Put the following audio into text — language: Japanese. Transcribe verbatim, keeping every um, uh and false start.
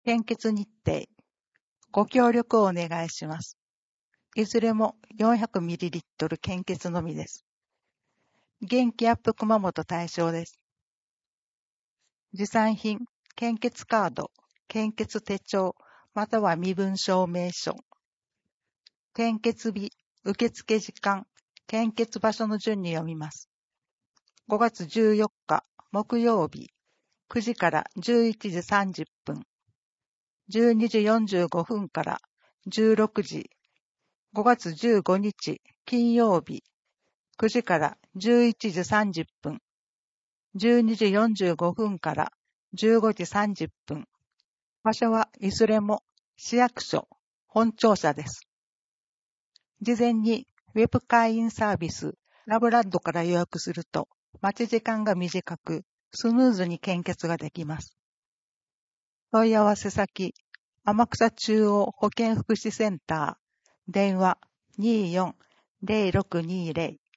献血日程。ご協力をお願いします。いずれも よんひゃくミリリットル 献血のみです。元気アップ熊本対象です。持参品、献血カード、献血手帳、または身分証明書。献血日、受付時間、献血場所の順に読みます。ごがつじゅうよっか木曜日、くじからじゅういちじさんじゅっぷん、じゅうにじよんじゅうごふんからじゅうろくじ、ごがつじゅうごにち金曜日、くじからじゅういちじさんじゅっぷん、じゅうにじよんじゅうごふんからじゅうごじさんじゅっぷん。場所はいずれも市役所、本庁舎です。事前にウェブ会員サービスラブラッドから予約すると待ち時間が短くスムーズに献血ができます。問い合わせ先、天草中央保健福祉センター、電話にーよんゼロろくにーゼロ